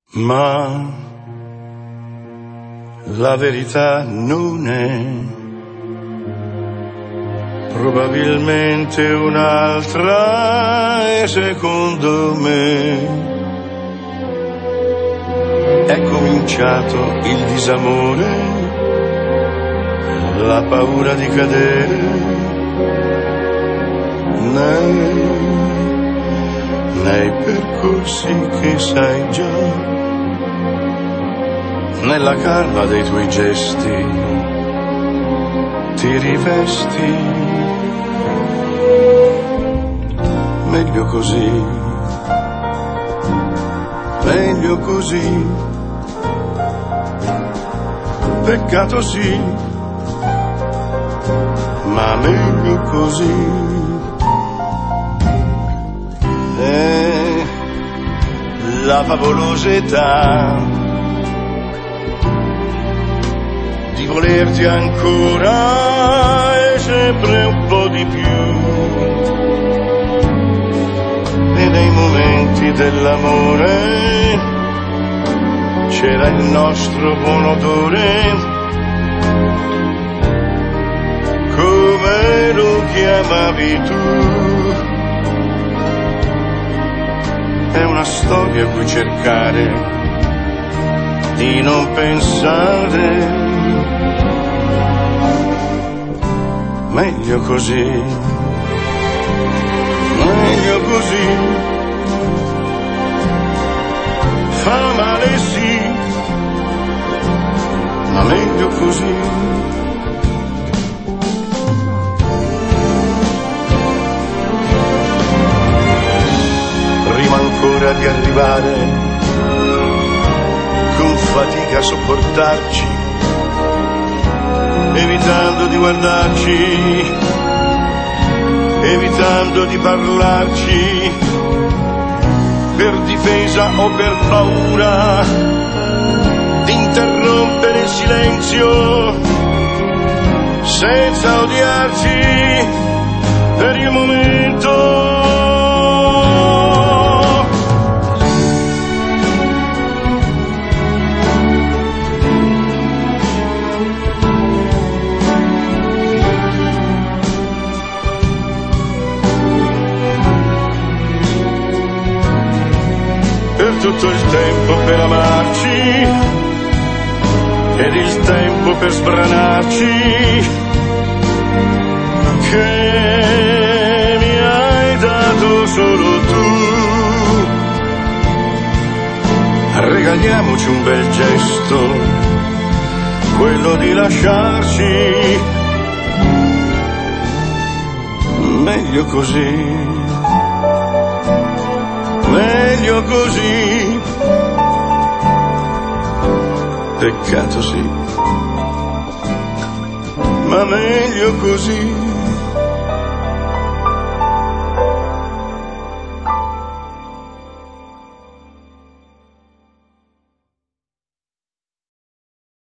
Ma la verità non è probabilmente un'altra, e secondo me è cominciato il disamore, la paura di cadere nei percorsi che sai già, nella calma dei tuoi gesti ti rivesti. Meglio così, meglio così, peccato sì, ma meglio così. La favolosa età di volerti ancora e sempre un po' di più, e nei momenti dell'amore c'era il nostro buon odore, come lo chiamavi tu. È una storia a cui cercare di non pensare, meglio così, meglio così, fa male sì, ma meglio così. Ancora di arrivare, con fatica a sopportarci, evitando di guardarci, evitando di parlarci, per difesa o per paura di interrompere il silenzio, senza odiarci per il momento. Tutto il tempo per amarci ed il tempo per sbranarci, che mi hai dato solo tu. Regaliamoci un bel gesto, quello di lasciarci, meglio così, meglio così, peccato sì, ma meglio così.